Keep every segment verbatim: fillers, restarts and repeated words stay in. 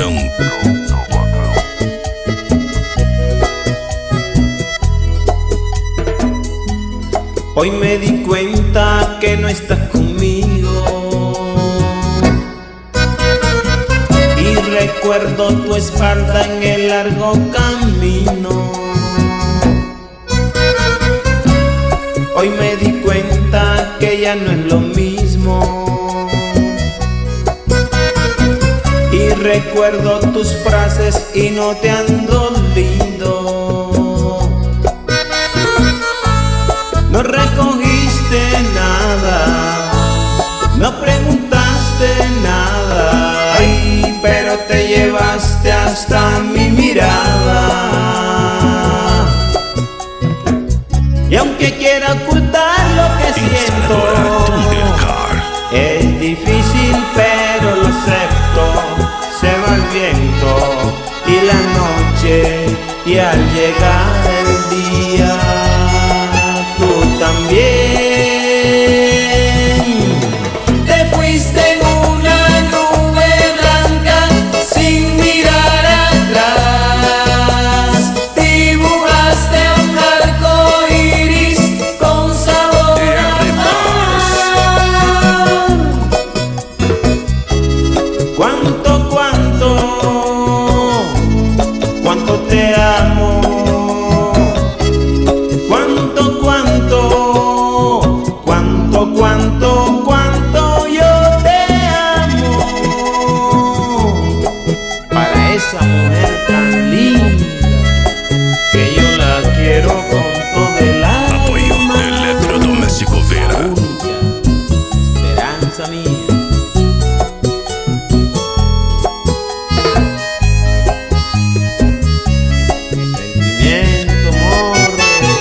Trovacão. Hoy me di cuenta que no estás conmigo y recuerdo tu espalda en el largo camino. Hoy me di cuenta que ya no es lo mismo y recuerdo tus frases y no te han dolido. No recogiste nada, no preguntaste nada, ay, pero te llevaste hasta mi mirada. Y aunque quiera ocultar lo que siento, es difícil pero lo acepto. Se va el viento y la noche, y al llegar el día tú también te fuiste en una nube blanca sin mirar atrás. Dibujaste un arco iris con sabor a mar. Cuánto, cuánto, cuánto te amo. Cuánto, cuánto, cuánto yo te amo. Para esa mujer tan linda que yo la quiero con todo el alma. Apoio Eletrodoméstico Vera. La única esperanza mía. Sentimiento, amor.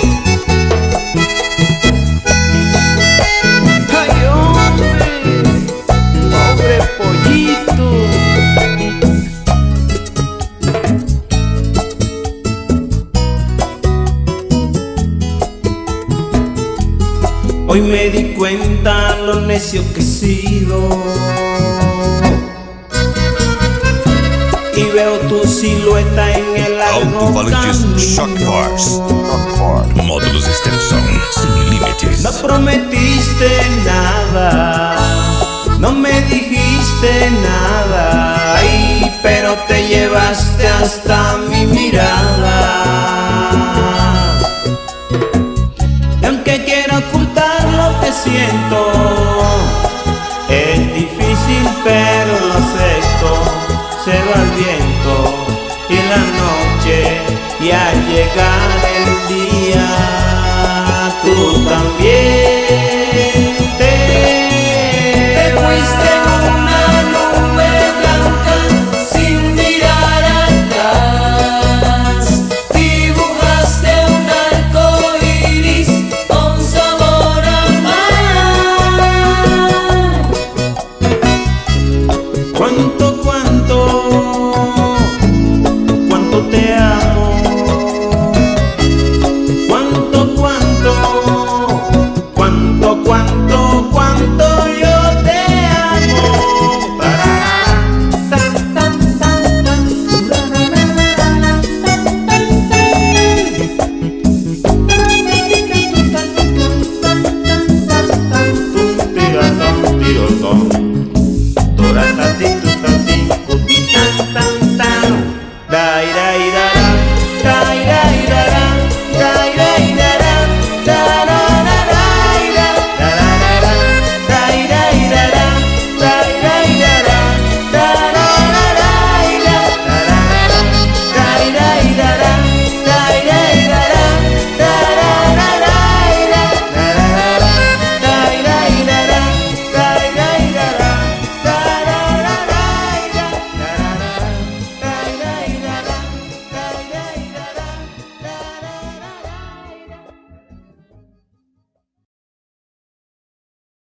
Hoy me di cuenta lo necio que he sido y veo tu silueta en el largo Alto-falantes Shock camino. Force. Módulos de extensão sin límites. No prometiste nada, no me dijiste nada, ay, pero te llevaste hasta mi mirada. Y aunque quiero ocultar lo que siento, es difícil pero lo acepto. Se va el viento y la noche, y al llegar